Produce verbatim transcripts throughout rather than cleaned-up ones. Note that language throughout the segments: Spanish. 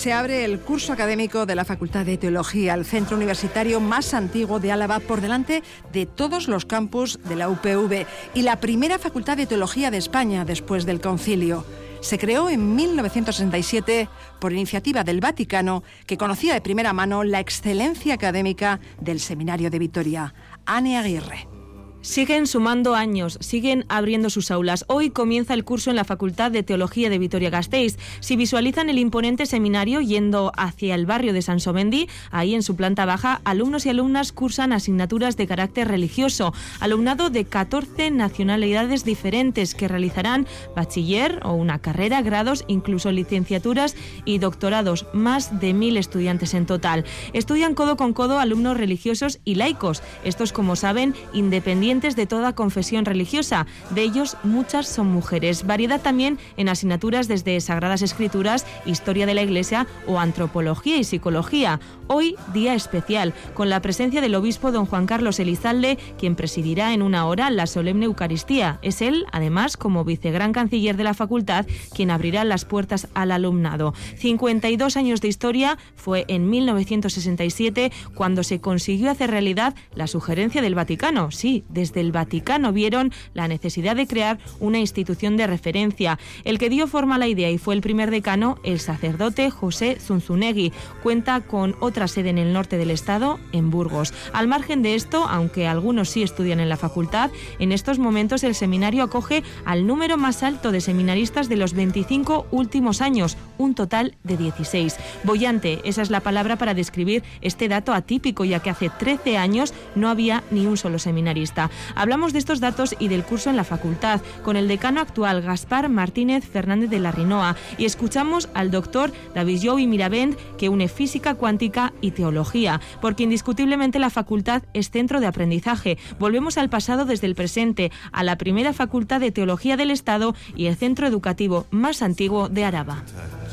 se abre el curso académico de la Facultad de Teología, el centro universitario más antiguo de Álava, por delante de todos los campus de la U P V y la primera facultad de teología de España después del Concilio. Se creó en mil novecientos sesenta y siete por iniciativa del Vaticano, que conocía de primera mano la excelencia académica del Seminario de Vitoria. Ane Aguirre. Siguen sumando años, siguen abriendo sus aulas. Hoy comienza el curso en la Facultad de Teología de Vitoria-Gasteiz. Si visualizan el imponente seminario yendo hacia el barrio de Sansomendi, ahí en su planta baja, alumnos y alumnas cursan asignaturas de carácter religioso. Alumnado de catorce nacionalidades diferentes que realizarán bachiller o una carrera, grados, incluso licenciaturas y doctorados. Más de mil estudiantes en total. Estudian codo con codo alumnos religiosos y laicos. Estos, como saben, independientes de toda confesión religiosa. De ellos, muchas son mujeres. Variedad también en asignaturas desde Sagradas Escrituras, Historia de la Iglesia o Antropología y Psicología. Hoy, día especial, con la presencia del obispo don Juan Carlos Elizalde, quien presidirá en una hora la solemne Eucaristía. Es él, además, como vicegran canciller de la facultad, quien abrirá las puertas al alumnado. cincuenta y dos años de historia. Fue en mil novecientos sesenta y siete cuando se consiguió hacer realidad la sugerencia del Vaticano. Sí, de Desde el Vaticano vieron la necesidad de crear una institución de referencia. El que dio forma a la idea y fue el primer decano, el sacerdote José Zunzunegui. Cuenta con otra sede en el norte del estado, en Burgos. Al margen de esto, aunque algunos sí estudian en la facultad, en estos momentos el seminario acoge al número más alto de seminaristas de los veinticinco últimos años, un total de dieciséis. Boyante, esa es la palabra para describir este dato atípico, ya que hace trece años no había ni un solo seminarista. Hablamos de estos datos y del curso en la facultad con el decano actual, Gaspar Martínez Fernández de la Rinoa, y escuchamos al doctor David Joey Miravent, que une física cuántica y teología, porque indiscutiblemente la facultad es centro de aprendizaje. Volvemos al pasado desde el presente, a la primera facultad de teología del Estado y el centro educativo más antiguo de Araba.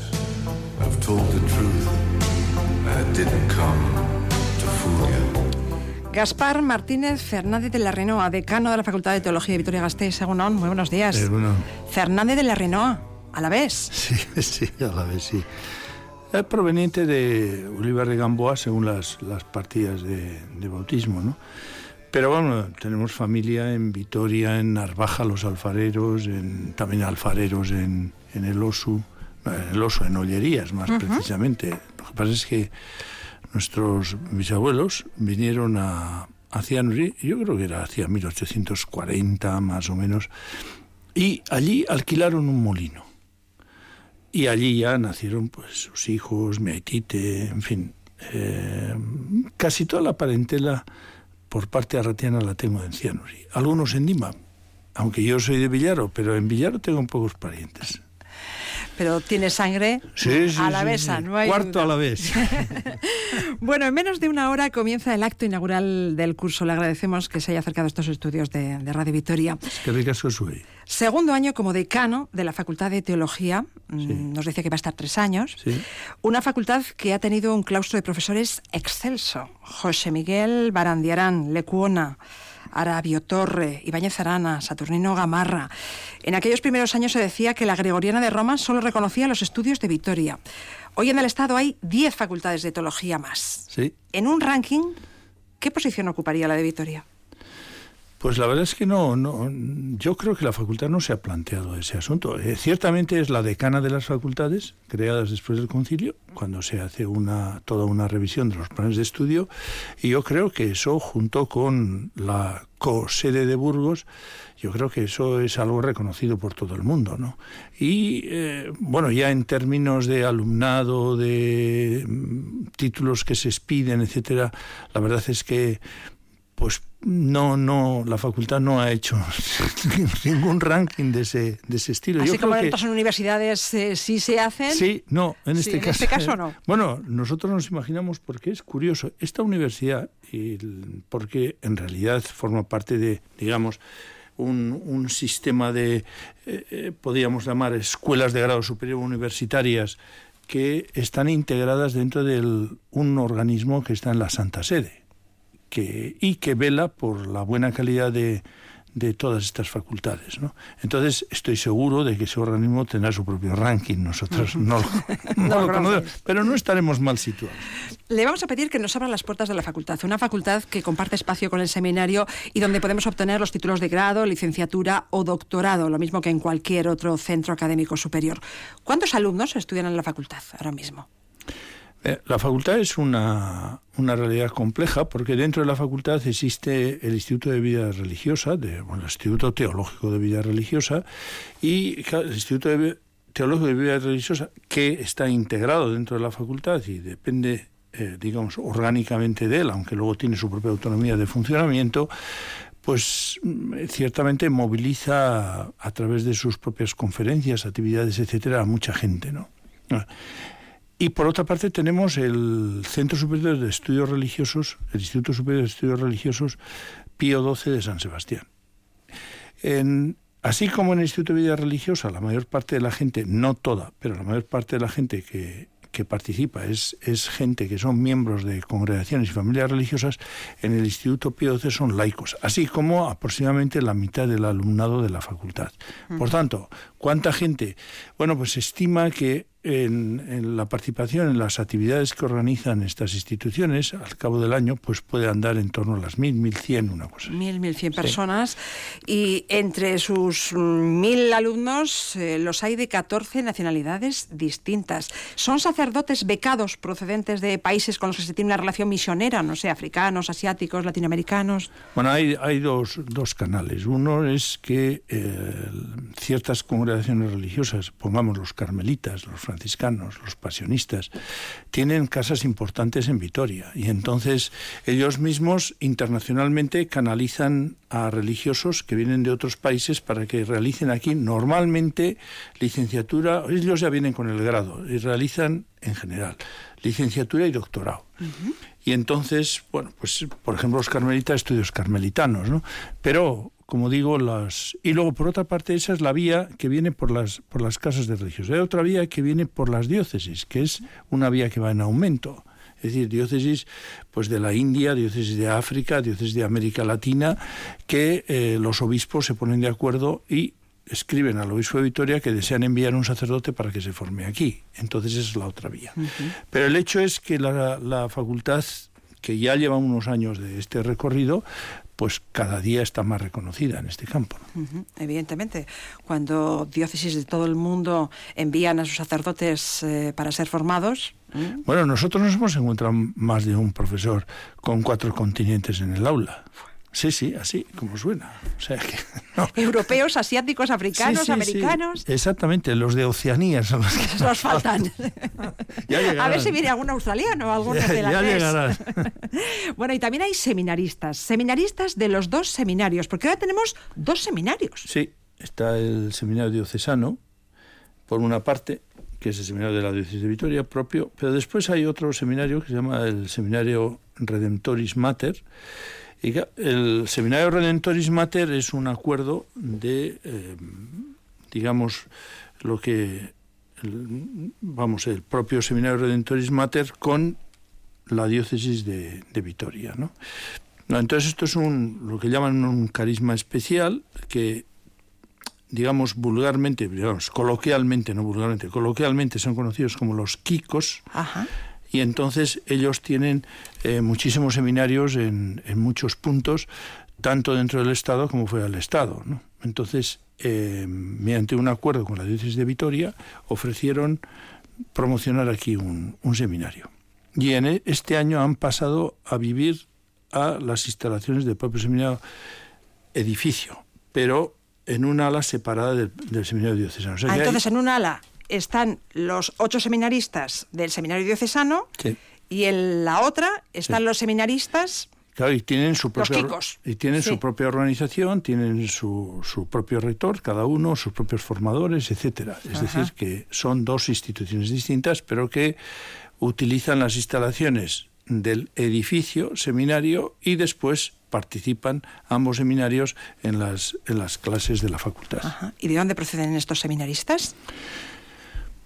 Gaspar Martínez Fernández de la Rinoa, decano de la Facultad de Teología de Vitoria-Gasteiz. Egunon, muy buenos días. Egunon. Fernández de la Rinoa, a la vez. Sí, sí, a la vez, sí. Es proveniente de Olivar de Gamboa, según las, las partidas de, de bautismo, ¿no? Pero bueno, tenemos familia en Vitoria, en Narvaja, los alfareros, en, también alfareros en, en el Osu, en el Osu, en Ollerías más uh-huh. precisamente. Lo que pasa es que nuestros bisabuelos vinieron a, a Cianuri, yo creo que era hacia mil ochocientos cuarenta más o menos, y allí alquilaron un molino. Y allí ya nacieron pues sus hijos, Meaitite, en fin, eh, casi toda la parentela por parte arratiana la tengo en Cianuri. Algunos en Dima, aunque yo soy de Villaro, pero en Villaro tengo pocos parientes. Pero tiene sangre sí, sí, alavesa, sí, sí. No hay Cuarto duda. a la vez. Bueno, en menos de una hora comienza el acto inaugural del curso. Le agradecemos que se haya acercado a estos estudios de, de Radio Vitoria. Es que ricasco soy. Segundo año como decano de la Facultad de Teología. Sí. Nos dice que va a estar tres años. Sí. Una facultad que ha tenido un claustro de profesores excelso. José Miguel Barandiarán, Lecuona, Arabio Torre, Ibáñez Arana, Saturnino Gamarra. En aquellos primeros años se decía que la Gregoriana de Roma solo reconocía los estudios de Vitoria. Hoy en el Estado hay diez facultades de teología más. Sí. En un ranking, ¿qué posición ocuparía la de Vitoria? Pues la verdad es que no, no, yo creo que la facultad no se ha planteado ese asunto. Eh, ciertamente es la decana de las facultades, creadas después del concilio, cuando se hace una toda una revisión de los planes de estudio, y yo creo que eso, junto con la co-sede de Burgos, yo creo que eso es algo reconocido por todo el mundo, ¿no? Y, eh, bueno, ya en términos de alumnado, de mm, títulos que se expiden, etcétera, la verdad es que pues no, no, la facultad no ha hecho ningún ranking de ese, de ese estilo. Así Yo como creo en que, otras universidades eh, sí se hacen. Sí, no, en sí, este en caso. este caso no. Bueno, nosotros nos imaginamos, porque es curioso, esta universidad, y porque en realidad forma parte de, digamos, un, un sistema de, eh, eh, podríamos llamar escuelas de grado superior universitarias, que están integradas dentro de un organismo que está en la Santa Sede. Que, y que vela por la buena calidad de, de todas estas facultades, ¿no? Entonces, estoy seguro de que ese organismo tendrá su propio ranking. Nosotros uh-huh. no, no, no lo conocemos, pero no estaremos mal situados. Le vamos a pedir que nos abra las puertas de la facultad, una facultad que comparte espacio con el seminario y donde podemos obtener los títulos de grado, licenciatura o doctorado, lo mismo que en cualquier otro centro académico superior. ¿Cuántos alumnos estudian en la facultad ahora mismo? La facultad es una, una realidad compleja porque dentro de la facultad existe el Instituto de Vida Religiosa, de, bueno, el Instituto Teológico de Vida Religiosa, y el Instituto de Teológico de Vida Religiosa, que está integrado dentro de la facultad y depende, eh, digamos, orgánicamente de él, aunque luego tiene su propia autonomía de funcionamiento, pues ciertamente moviliza a través de sus propias conferencias, actividades, etcétera, a mucha gente, ¿no? Y por otra parte tenemos el Centro Superior de Estudios Religiosos, el Instituto Superior de Estudios Religiosos Pío doce de San Sebastián. En, así como en el Instituto de Vida Religiosa, la mayor parte de la gente, no toda, pero la mayor parte de la gente que, que participa es, es gente que son miembros de congregaciones y familias religiosas, en el Instituto Pío doce son laicos, así como aproximadamente la mitad del alumnado de la facultad. Por tanto, ¿cuánta gente? Bueno, pues se estima que En, en la participación en las actividades que organizan estas instituciones al cabo del año, pues puede andar en torno a las mil, mil cien, una cosa. Mil, mil cien personas. Sí. Y entre sus mil alumnos eh, los hay de catorce nacionalidades distintas. Son sacerdotes becados procedentes de países con los que se tiene una relación misionera, no sé, africanos, asiáticos, latinoamericanos. Bueno, hay, hay dos, dos canales. Uno es que eh, ciertas congregaciones religiosas, pongamos los carmelitas, los franciscanos, los pasionistas, tienen casas importantes en Vitoria y entonces ellos mismos internacionalmente canalizan a religiosos que vienen de otros países para que realicen aquí normalmente licenciatura. Ellos ya vienen con el grado y realizan en general licenciatura y doctorado. Uh-huh. Y entonces, bueno, pues por ejemplo los carmelitas, estudios carmelitanos, ¿no? Pero como digo, las y luego por otra parte esa es la vía que viene por las por las casas de religiosos. Hay otra vía que viene por las diócesis, que es una vía que va en aumento. Es decir, diócesis pues de la India, diócesis de África, diócesis de América Latina, que eh, los obispos se ponen de acuerdo y escriben al obispo de Vitoria que desean enviar un sacerdote para que se forme aquí. Entonces esa es la otra vía. Uh-huh. Pero el hecho es que la, la facultad, que ya lleva unos años de este recorrido, pues cada día está más reconocida en este campo, ¿no? Uh-huh. Evidentemente, cuando diócesis de todo el mundo envían a sus sacerdotes eh, para ser formados... ¿eh? Bueno, nosotros nos hemos encontrado más de un profesor con cuatro continentes en el aula. Sí, sí, así como suena. O sea que, no. Europeos, asiáticos, africanos, sí, sí, americanos. Sí. Exactamente, los de Oceanía son los que nos faltan. A ver si viene algún australiano, algún neerlandés. Ya, ya llegarán. Bueno, y también hay seminaristas, seminaristas de los dos seminarios, porque ahora tenemos dos seminarios. Sí, está el seminario diocesano, por una parte, que es el seminario de la diócesis de Vitoria propio, pero después hay otro seminario que se llama el Seminario Redemptoris Mater. Y el Seminario Redemptoris Mater es un acuerdo de, eh, digamos, lo que, el, vamos, el propio Seminario Redemptoris Mater con la diócesis de, de Vitoria, ¿no? No, entonces esto es un, lo que llaman un carisma especial que, digamos, vulgarmente, digamos, coloquialmente, no vulgarmente, coloquialmente son conocidos como los Kikos. Ajá. Y entonces ellos tienen eh, muchísimos seminarios en, en muchos puntos, tanto dentro del Estado como fuera del Estado, ¿no? Entonces, eh, mediante un acuerdo con la diócesis de Vitoria, ofrecieron promocionar aquí un, un seminario. Y en este año han pasado a vivir a las instalaciones del propio seminario edificio, pero en un ala separada del, del seminario diocesano. O sea, ah, entonces hay... en un ala están los ocho seminaristas del seminario diocesano, sí, y en la otra están sí. los seminaristas, claro, y tienen su propia, los Kikos. Y tienen sí. su propia organización, tienen su, su propio rector, cada uno, sus propios formadores, etcétera. Es Ajá. decir, que son dos instituciones distintas, pero que utilizan las instalaciones del edificio seminario y después participan ambos seminarios en las, en las clases de la facultad. Ajá. ¿Y de dónde proceden estos seminaristas?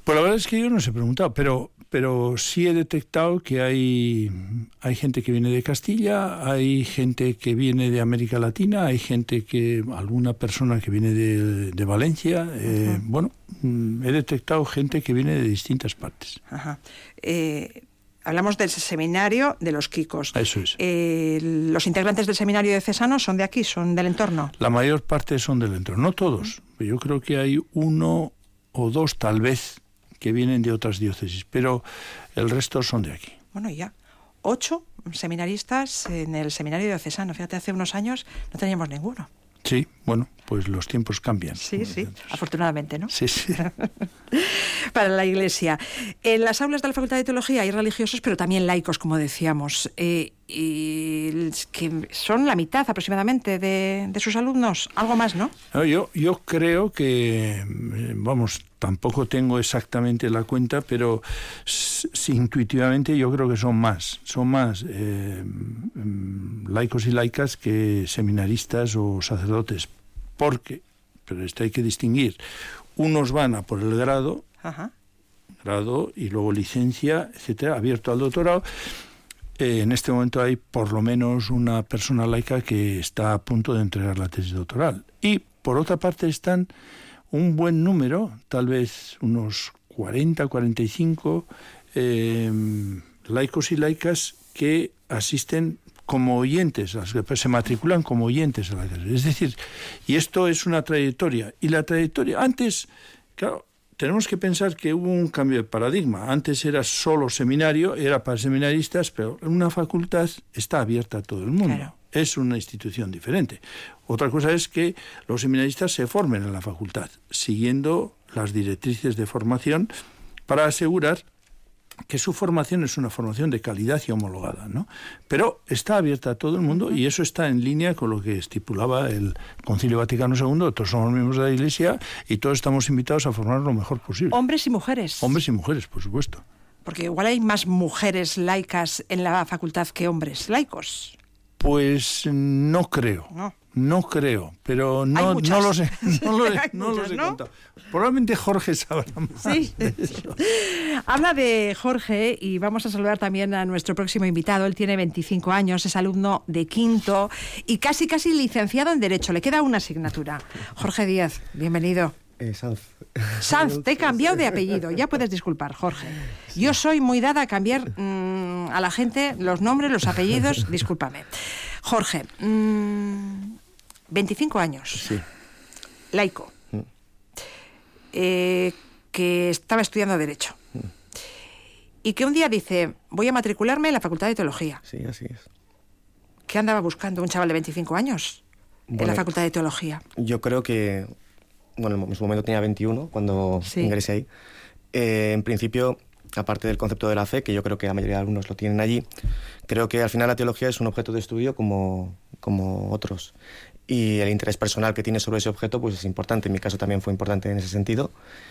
Pues la verdad es que yo no os he preguntado, pero, pero sí he detectado que hay, hay gente que viene de Castilla, hay gente que viene de América Latina, hay gente que, alguna persona que viene de, de Valencia. Eh, uh-huh. Bueno, he detectado gente que viene de distintas partes. Ajá. Eh, hablamos del seminario de los Quicos. Eso es. Eh, ¿Los integrantes del seminario diocesano son de aquí, son del entorno? La mayor parte son del entorno, no todos. Uh-huh. Yo creo que hay uno o dos, tal vez, que vienen de otras diócesis, pero el resto son de aquí. Bueno, ya. Ocho seminaristas en el seminario diocesano. Fíjate, hace unos años no teníamos ninguno. Sí, bueno, pues los tiempos cambian. Sí, sí, afortunadamente, ¿no? Sí, sí. Para la Iglesia. En las aulas de la Facultad de Teología hay religiosos, pero también laicos, como decíamos, eh, y que son la mitad aproximadamente de, de sus alumnos, algo más, ¿no? No, yo, yo creo que, vamos, tampoco tengo exactamente la cuenta, pero sí, intuitivamente yo creo que son más, son más eh, laicos y laicas que seminaristas o sacerdotes, porque, pero esto hay que distinguir, unos van a por el grado, Ajá. grado y luego licencia, etcétera, abierto al doctorado. Eh, en este momento hay por lo menos una persona laica que está a punto de entregar la tesis doctoral. Y por otra parte están un buen número, tal vez unos cuarenta, cuarenta y cinco eh, laicos y laicas que asisten como oyentes, se matriculan como oyentes a la carrera. Es decir, y esto es una trayectoria. Y la trayectoria, antes, claro, tenemos que pensar que hubo un cambio de paradigma. Antes era solo seminario, era para seminaristas, pero una facultad está abierta a todo el mundo. Claro. Es una institución diferente. Otra cosa es que los seminaristas se formen en la facultad, siguiendo las directrices de formación para asegurar que su formación es una formación de calidad y homologada, ¿no? Pero está abierta a todo el mundo y eso está en línea con lo que estipulaba el Concilio Vaticano segundo. Todos somos miembros de la Iglesia y todos estamos invitados a formar lo mejor posible. Hombres y mujeres. Hombres y mujeres, por supuesto. Porque igual hay más mujeres laicas en la facultad que hombres laicos. Pues no creo. No. No creo, pero no, no lo sé. No lo, no muchas, lo sé ¿no? contado. Probablemente Jorge sabrá más. Sí. De eso. Habla de Jorge y vamos a saludar también a nuestro próximo invitado. Él tiene veinticinco años, es alumno de quinto y casi casi licenciado en Derecho. Le queda una asignatura. Jorge Díaz, bienvenido. Eh, Sanz. Sanz, te he cambiado de apellido. Ya puedes disculpar, Jorge. Sí. Yo soy muy dada a cambiar mmm, a la gente los nombres, los apellidos. Discúlpame. Jorge, mmm, veinticinco años. Sí. Laico. Mm. Eh, que estaba estudiando Derecho. Mm. Y que un día dice, voy a matricularme en la Facultad de Teología. Sí, así es. ¿Qué andaba buscando un chaval de veinticinco años bueno, en la Facultad de Teología? Yo creo que, bueno, en su momento tenía veintiuno cuando sí. ingresé ahí. Eh, en principio, aparte del concepto de la fe, que yo creo que la mayoría de alumnos lo tienen allí, creo que al final la teología es un objeto de estudio como, como otros. Y el interés personal que tienes sobre ese objeto pues es importante. En mi caso también fue importante en ese sentido.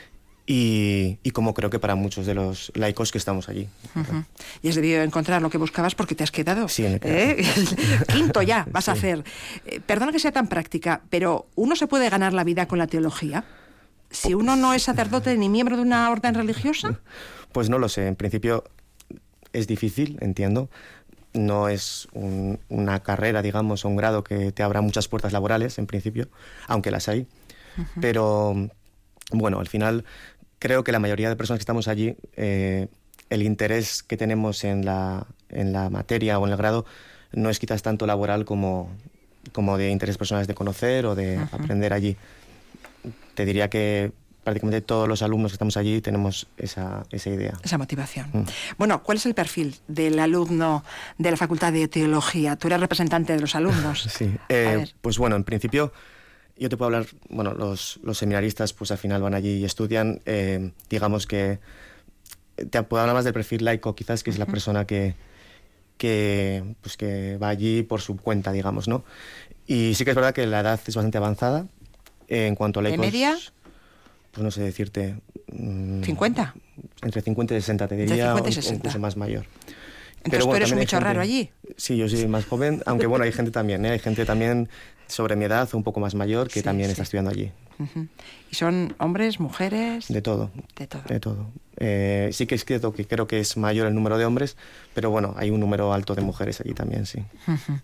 Y, y como creo que para muchos de los laicos que estamos allí. Uh-huh. Y has debido encontrar lo que buscabas porque te has quedado. Sí, me he quedado. ¿Eh? Quinto ya vas sí. a hacer. Eh, perdona que sea tan práctica, pero ¿uno se puede ganar la vida con la teología? Si uno no es sacerdote ni miembro de una orden religiosa. Pues no lo sé. En principio es difícil, entiendo. No es un, una carrera, digamos, o un grado que te abra muchas puertas laborales, en principio, aunque las hay. Uh-huh. Pero, bueno, al final creo que la mayoría de personas que estamos allí, eh, el interés que tenemos en la, en la materia o en el grado no es quizás tanto laboral como, como de interés personal de conocer o de uh-huh. aprender allí. Te diría que prácticamente todos los alumnos que estamos allí tenemos esa, esa idea. Esa motivación. Mm. Bueno, ¿cuál es el perfil del alumno de la Facultad de Teología? Tú eres representante de los alumnos. Sí, eh, pues bueno, en principio yo te puedo hablar, bueno, los, los seminaristas pues al final van allí y estudian, eh, digamos que te puedo hablar más del perfil laico, quizás, que es uh-huh. la persona que, que, pues, que va allí por su cuenta, digamos, ¿no? Y sí que es verdad que la edad es bastante avanzada eh, en cuanto a laicos. ¿De media? Pues no sé decirte... Mmm, ¿cincuenta? Entre cincuenta y sesenta, te diría, cincuenta y sesenta. O incluso más mayor. Entonces Pero, bueno, tú eres un bicho raro allí. Sí, yo soy más joven, aunque bueno, hay gente también, ¿eh? Hay gente también sobre mi edad, un poco más mayor, que sí, también sí. está estudiando allí. Uh-huh. ¿Y son hombres, mujeres? De todo. De todo. De todo. Eh, sí que es cierto que creo que es mayor el número de hombres, pero bueno, hay un número alto de mujeres allí también, sí. Uh-huh.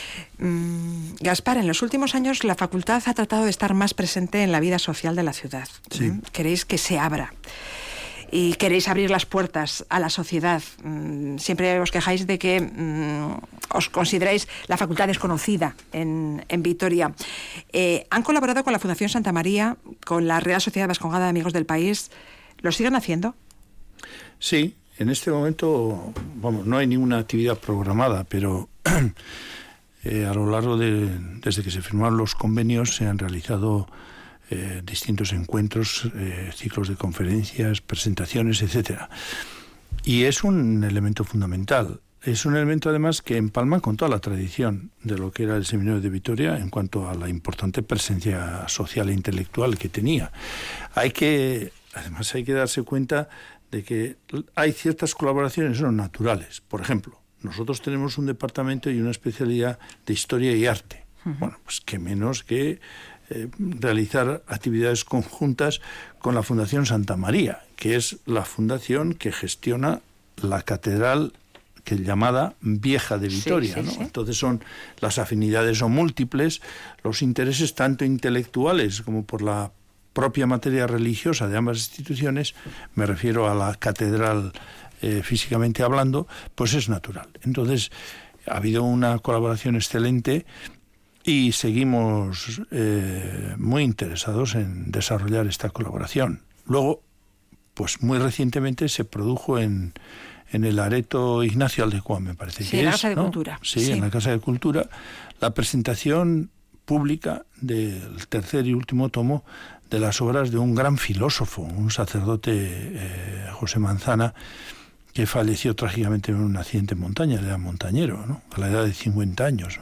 Mm, Gaspar, en los últimos años la facultad ha tratado de estar más presente en la vida social de la ciudad. Sí. ¿Mm? Queréis que se abra y queréis abrir las puertas a la sociedad. Mm, siempre os quejáis de que mm, os consideráis la facultad desconocida en, en Vitoria. Eh, han colaborado con la Fundación Santa María, con la Real Sociedad Vascongada de Amigos del País. ¿Lo siguen haciendo? Sí, en este momento, vamos, no hay ninguna actividad programada, pero eh, a lo largo de, desde que se firmaron los convenios, se han realizado eh, distintos encuentros, eh, ciclos de conferencias, presentaciones, etcétera. Y es un elemento fundamental. Es un elemento, además, que empalma con toda la tradición de lo que era el Seminario de Vitoria en cuanto a la importante presencia social e intelectual que tenía. Hay que, además, hay que darse cuenta de que hay ciertas colaboraciones que son naturales. Por ejemplo, nosotros tenemos un departamento y una especialidad de historia y arte. Uh-huh. Bueno, pues qué menos que eh, realizar actividades conjuntas con la Fundación Santa María, que es la fundación que gestiona la catedral que es llamada Vieja de Vitoria, sí, sí, ¿no? Sí. Entonces son las afinidades son múltiples, los intereses tanto intelectuales como por la propia materia religiosa de ambas instituciones, me refiero a la catedral eh, físicamente hablando, pues es natural. Entonces ha habido una colaboración excelente y seguimos eh, muy interesados en desarrollar esta colaboración. Luego, pues muy recientemente se produjo en en el Areto Ignacio Aldecoa, me parece sí, que es. Sí, en la Casa de ¿no? Cultura. Sí, sí, en la Casa de Cultura, la presentación pública del tercer y último tomo de las obras de un gran filósofo, un sacerdote, eh, José Manzana, que falleció trágicamente en un accidente en montaña, era montañero, ¿no? A la edad de cincuenta años.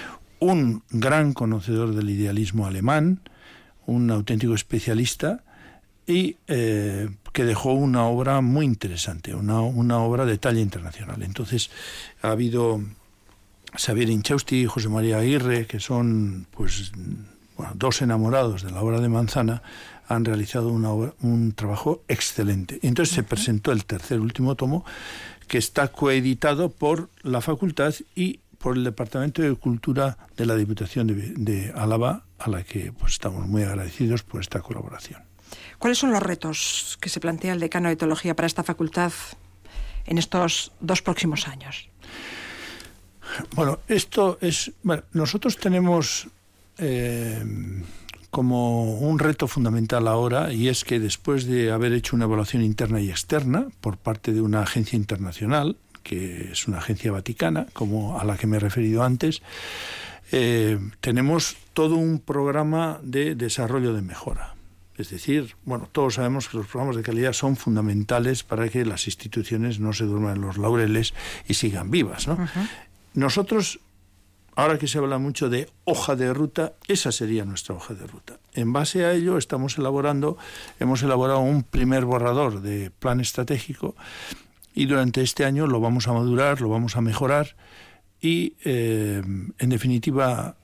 Un gran conocedor del idealismo alemán, un auténtico especialista, y eh, que dejó una obra muy interesante, una, una obra de talla internacional. Entonces ha habido Xavier Inchausti y José María Aguirre, que son pues bueno, dos enamorados de la obra de Manzana, han realizado una obra, un trabajo excelente. Entonces uh-huh. se presentó el tercer último tomo, que está coeditado por la facultad y por el Departamento de Cultura de la Diputación de, de Álava, a la que pues estamos muy agradecidos por esta colaboración. ¿Cuáles son los retos que se plantea el decano de Teología para esta facultad en estos dos próximos años? Bueno, esto es... Bueno, nosotros tenemos eh, como un reto fundamental ahora, y es que después de haber hecho una evaluación interna y externa por parte de una agencia internacional, que es una agencia vaticana, como a la que me he referido antes, eh, tenemos todo un programa de desarrollo de mejora. Es decir, bueno, todos sabemos que los programas de calidad son fundamentales para que las instituciones no se duerman en los laureles y sigan vivas, ¿no? Uh-huh. Nosotros, ahora que se habla mucho de hoja de ruta, esa sería nuestra hoja de ruta. En base a ello estamos elaborando, hemos elaborado un primer borrador de plan estratégico y durante este año lo vamos a madurar, lo vamos a mejorar y, eh, en definitiva,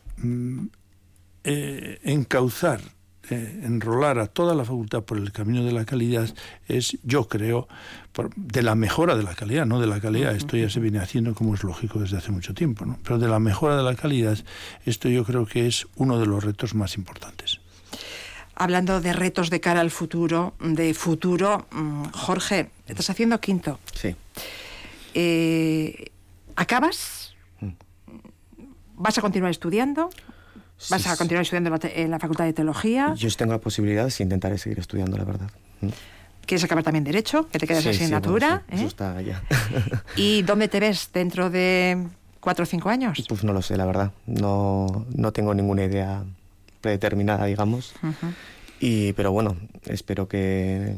eh, encauzar, Eh, enrolar a toda la facultad por el camino de la calidad es, yo creo, por, de la mejora de la calidad, no de la calidad, esto ya se viene haciendo como es lógico desde hace mucho tiempo, ¿no? Pero de la mejora de la calidad, esto yo creo que es uno de los retos más importantes. Hablando de retos de cara al futuro, de futuro, Jorge, estás haciendo quinto. Sí. Eh, ¿Acabas? ¿Vas a continuar estudiando? ¿Vas a continuar estudiando en la Facultad de Teología? Yo tengo posibilidades y intentaré seguir estudiando, la verdad. ¿Quieres acabar también Derecho? Que te quedas sí, asignatura. Sí, bueno, sí, ¿eh? Eso está ya. ¿Y dónde te ves dentro de cuatro o cinco años? Pues no lo sé, la verdad. No, no tengo ninguna idea predeterminada, digamos. Uh-huh. Y, pero bueno, espero que,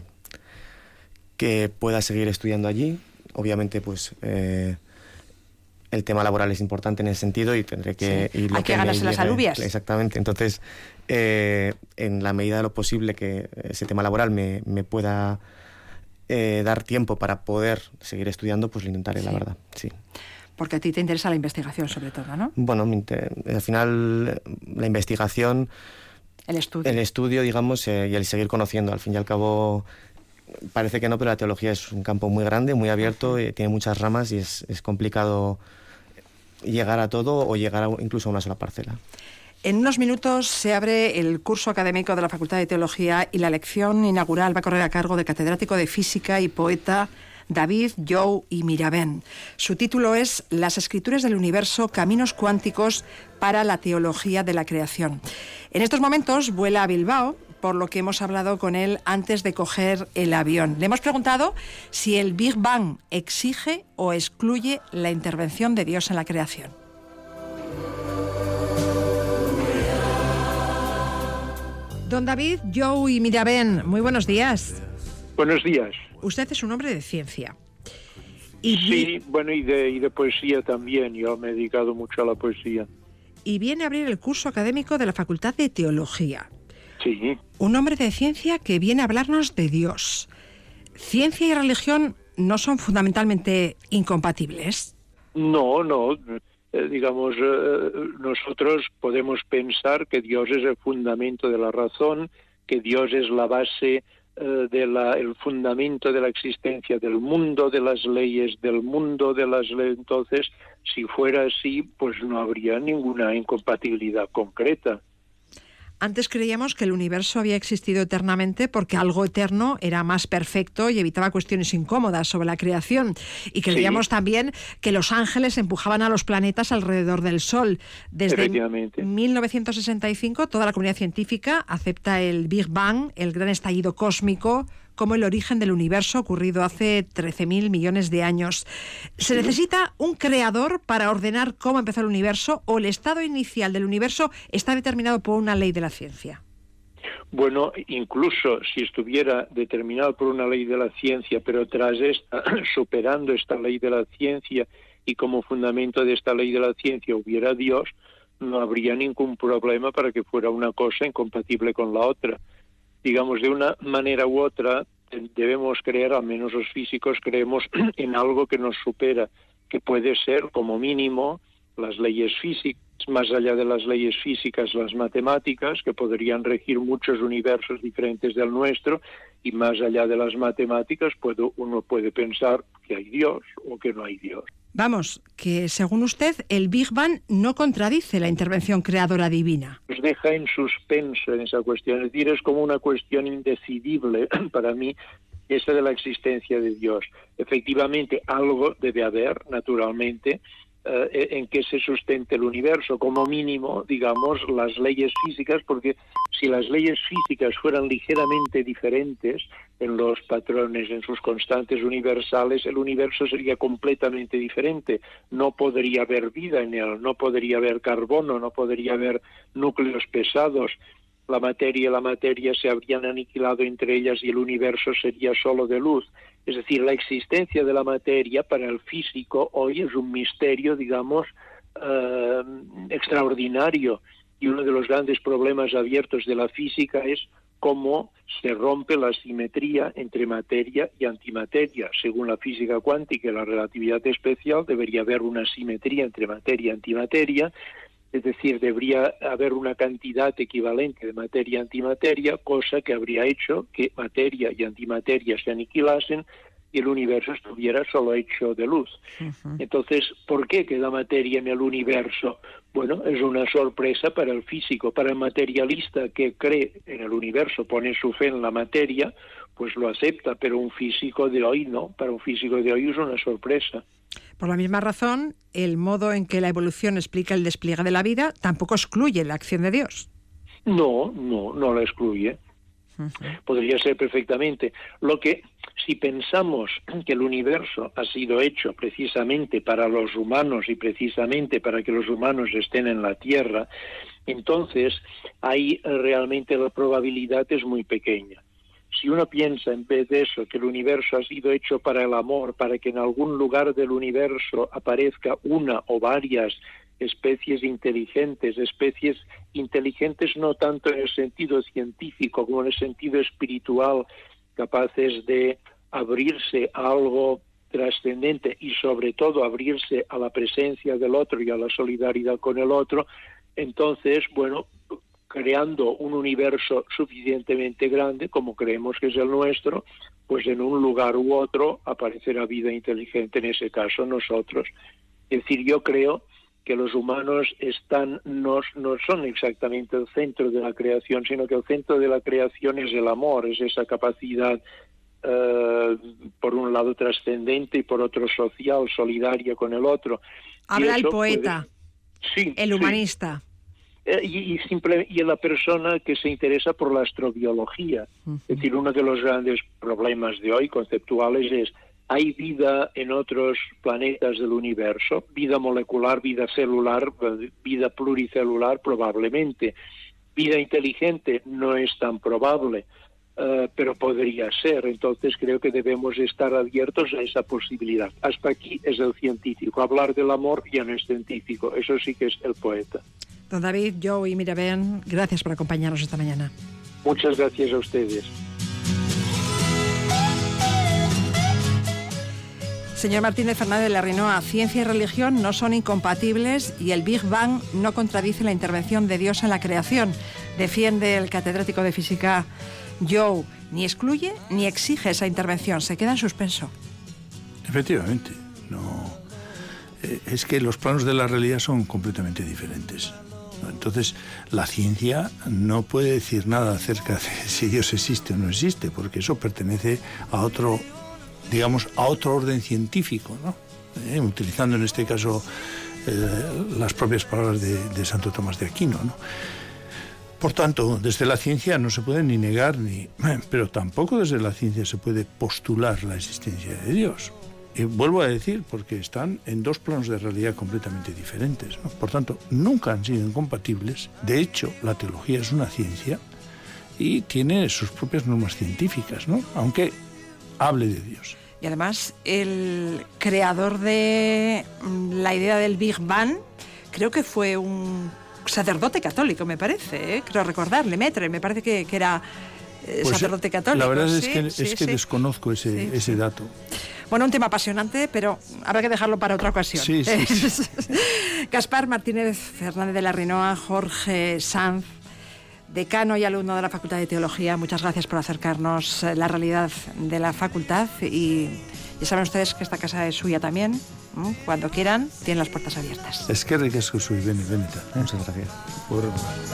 que pueda seguir estudiando allí. Obviamente, pues... Eh, el tema laboral es importante en ese sentido y tendré que... Sí. Y lo Hay que, que ganarse las alubias. Exactamente. Entonces, eh, en la medida de lo posible que ese tema laboral me, me pueda eh, dar tiempo para poder seguir estudiando, pues lo intentaré, sí. La verdad, sí. Porque a ti te interesa la investigación, sobre todo, ¿no? Bueno, al final la investigación El estudio. El estudio, digamos, eh, y el seguir conociendo. Al fin y al cabo, parece que no, pero la teología es un campo muy grande, muy abierto, eh, tiene muchas ramas y es, es complicado llegar a todo o llegar a, incluso a una sola parcela. En unos minutos se abre el curso académico de la Facultad de Teología y la lección inaugural va a correr a cargo del catedrático de Física y poeta David Jou i Mirabent. Su título es Las escrituras del universo, caminos cuánticos para la teología de la creación. En estos momentos vuela a Bilbao, por lo que hemos hablado con él antes de coger el avión. Le hemos preguntado si el Big Bang exige o excluye la intervención de Dios en la creación. Don David Jou i Mirabent, muy buenos días. Buenos días. Usted es un hombre de ciencia. Y sí, vi... bueno, y de, y de poesía también. Yo me he dedicado mucho a la poesía. Y viene a abrir el curso académico de la Facultad de Teología. Sí. Un hombre de ciencia que viene a hablarnos de Dios. ¿Ciencia y religión no son fundamentalmente incompatibles? No, no. Eh, digamos, eh, nosotros podemos pensar que Dios es el fundamento de la razón, que Dios es la base, eh, de la, el fundamento de la existencia del mundo, de las leyes del mundo, de las leyes. Entonces, si fuera así, pues no habría ninguna incompatibilidad concreta. Antes creíamos que el universo había existido eternamente porque algo eterno era más perfecto y evitaba cuestiones incómodas sobre la creación. Y creíamos sí. también que los ángeles empujaban a los planetas alrededor del Sol. Desde mil novecientos sesenta y cinco, toda la comunidad científica acepta el Big Bang, el gran estallido cósmico, como el origen del universo ocurrido hace trece mil millones de años. ¿Se necesita un creador para ordenar cómo empezó el universo o el estado inicial del universo está determinado por una ley de la ciencia? Bueno, incluso si estuviera determinado por una ley de la ciencia, pero tras esta, superando esta ley de la ciencia y como fundamento de esta ley de la ciencia hubiera Dios, no habría ningún problema para que fuera una cosa incompatible con la otra. Digamos, de una manera u otra debemos creer, al menos los físicos creemos en algo que nos supera, que puede ser como mínimo las leyes físicas, más allá de las leyes físicas, las matemáticas, que podrían regir muchos universos diferentes del nuestro, y más allá de las matemáticas puedo, uno puede pensar que hay Dios o que no hay Dios. Vamos, que según usted, el Big Bang no contradice la intervención creadora divina. Nos deja en suspenso en esa cuestión, es decir, es como una cuestión indecidible para mí, esa de la existencia de Dios. Efectivamente, algo debe haber, naturalmente, eh, en que se sustente el universo, como mínimo, digamos, las leyes físicas, porque si las leyes físicas fueran ligeramente diferentes en los patrones, en sus constantes universales, el universo sería completamente diferente. No podría haber vida en él, no podría haber carbono, no podría haber núcleos pesados. La materia y la materia se habrían aniquilado entre ellas y el universo sería solo de luz. Es decir, la existencia de la materia para el físico hoy es un misterio, digamos, eh, extraordinario. Y uno de los grandes problemas abiertos de la física es cómo se rompe la simetría entre materia y antimateria. Según la física cuántica y la relatividad especial, debería haber una simetría entre materia y antimateria, es decir, debería haber una cantidad equivalente de materia y antimateria, cosa que habría hecho que materia y antimateria se aniquilasen y el universo estuviera solo hecho de luz. Uh-huh. Entonces, ¿por qué queda materia en el universo? Bueno, es una sorpresa para el físico, para el materialista que cree en el universo, pone su fe en la materia, pues lo acepta, pero un físico de hoy no, para un físico de hoy es una sorpresa. Por la misma razón, el modo en que la evolución explica el despliegue de la vida tampoco excluye la acción de Dios. No, no, no la excluye. Uh-huh. Podría ser perfectamente. Lo que, si pensamos que el universo ha sido hecho precisamente para los humanos y precisamente para que los humanos estén en la Tierra, entonces ahí realmente la probabilidad es muy pequeña. Si uno piensa en vez de eso que el universo ha sido hecho para el amor, para que en algún lugar del universo aparezca una o varias especies inteligentes, especies inteligentes no tanto en el sentido científico como en el sentido espiritual, capaces de abrirse a algo trascendente y sobre todo abrirse a la presencia del otro y a la solidaridad con el otro, entonces, bueno, creando un universo suficientemente grande, como creemos que es el nuestro, pues en un lugar u otro aparecerá vida inteligente, en ese caso nosotros. Es decir, yo creo que los humanos están no, no son exactamente el centro de la creación, sino que el centro de la creación es el amor, es esa capacidad, eh, por un lado trascendente y por otro social, solidaria con el otro. Habla el poeta, puede... sí, el humanista. Sí. Eh, y, y, simple, y la persona que se interesa por la astrobiología. Uh-huh. Es decir, uno de los grandes problemas de hoy conceptuales es: ¿hay vida en otros planetas del universo? Vida molecular, vida celular, vida pluricelular, probablemente. Vida inteligente no es tan probable, uh, pero podría ser. Entonces creo que debemos estar abiertos a esa posibilidad. Hasta aquí es el científico. Hablar del amor ya no es científico, eso sí que es el poeta. Don David, Joe y Miraben, gracias por acompañarnos esta mañana. Muchas gracias a ustedes. Señor Martínez Fernández de la Rinoa, ciencia y religión no son incompatibles y el Big Bang no contradice la intervención de Dios en la creación. Defiende el catedrático de física Joe. Ni excluye ni exige esa intervención, se queda en suspenso. Efectivamente, no. Eh, es que los planos de la realidad son completamente diferentes. Entonces, la ciencia no puede decir nada acerca de si Dios existe o no existe, porque eso pertenece a otro, digamos, a otro orden científico, ¿no? Eh, utilizando en este caso eh, las propias palabras de, de Santo Tomás de Aquino, ¿no? Por tanto, desde la ciencia no se puede ni negar, ni, pero tampoco desde la ciencia se puede postular la existencia de Dios. Y vuelvo a decir, porque están en dos planos de realidad completamente diferentes, ¿no? Por tanto, nunca han sido incompatibles. De hecho, la teología es una ciencia y tiene sus propias normas científicas, ¿no? Aunque hable de Dios. Y además, el creador de la idea del Big Bang, creo que fue un sacerdote católico, me parece, ¿eh? Creo recordar, Lemaitre, me parece que, que era eh, pues sacerdote católico. La verdad es sí, que, sí, es que sí. desconozco ese, sí, ese sí. dato. Bueno, un tema apasionante, pero habrá que dejarlo para otra ocasión. Sí, sí, sí. Gaspar Martínez Fernández de la Rinoa, Jorge Sanz, decano y alumno de la Facultad de Teología, muchas gracias por acercarnos la realidad de la facultad, y ya saben ustedes que esta casa es suya también. Cuando quieran, tienen las puertas abiertas. Es que ricasco soy, bene, beneta. Muchas gracias. Por...